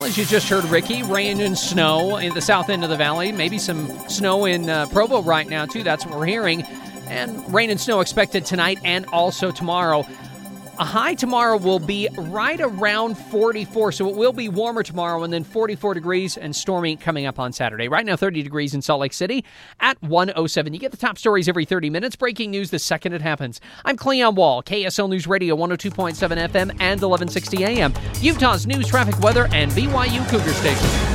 As you just heard, Ricky, rain and snow in the south end of the valley. Maybe some snow in Provo right now, too. That's what we're hearing. And rain and snow expected tonight and also tomorrow. A high tomorrow will be right around 44, so it will be warmer tomorrow, and then 44 degrees and stormy coming up on Saturday. Right now, 30 degrees in Salt Lake City at 107. You get the top stories every 30 minutes. Breaking news the second it happens. I'm Cleon Wall, KSL News Radio, 102.7 FM and 1160 AM. Utah's news, traffic, weather, and BYU Cougar Station.